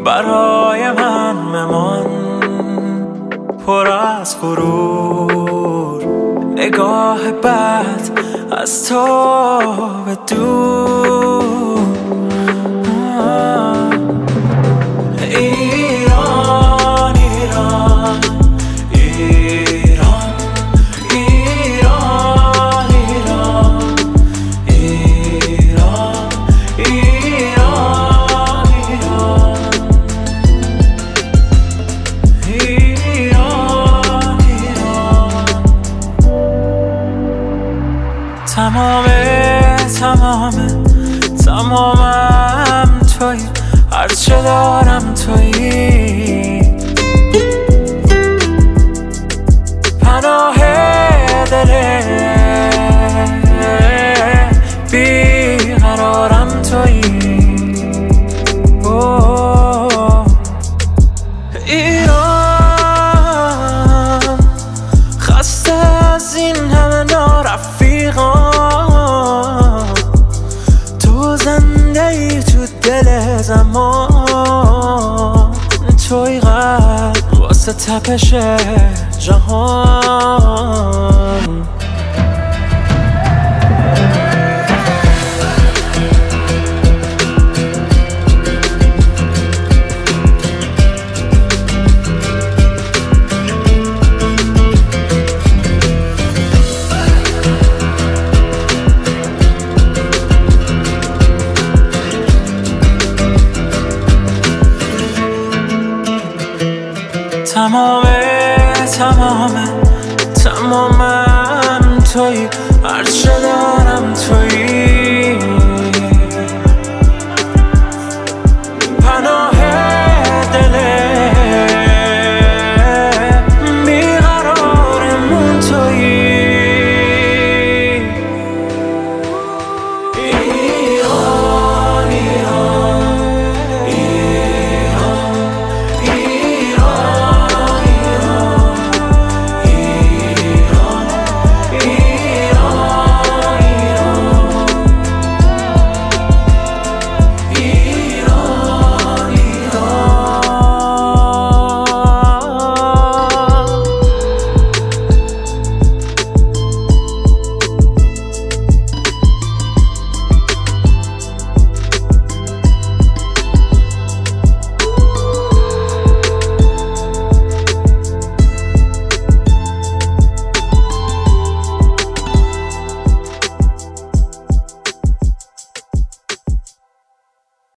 برای من ممان، پر از غرور، نگاه بد از تو به دور. ایران ایران ایران ایران ایران ایران ایران ایران ایران. تمامم تویی، هرچه دارم تویی، پناه دل بیقرارم تویی. ایران خسته از این همه نارفیقان، تو زنده ای تو دل زمان، توی قلب واسه تپش جهان. تمامم تویی، هرچه دارم